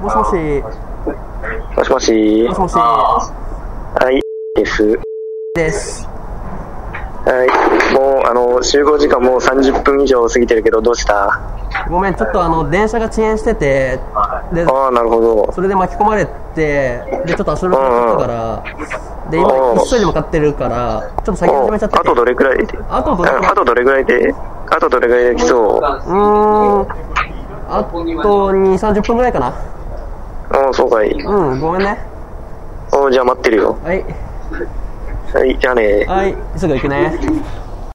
もしもし。 もしもし。 もしもし。 はい、 です。 はい、もう集合時間もう30分以上過ぎてるけど、どうした？ ごめん、ちょっと電車が遅延してて、で、 ああ、なるほど。 それで巻き込まれて、で、ちょっと足のかかったから、で、今、急いで向かってるから、ちょっと先始めちゃってて。 あとどれくらいで？あとどれくらいで来そう？ あと2、30分くらいかな。 そうかい。 ごめんね。 じゃあ待ってるよ。 はい。 はい、じゃあね。 はい、すぐ行くね。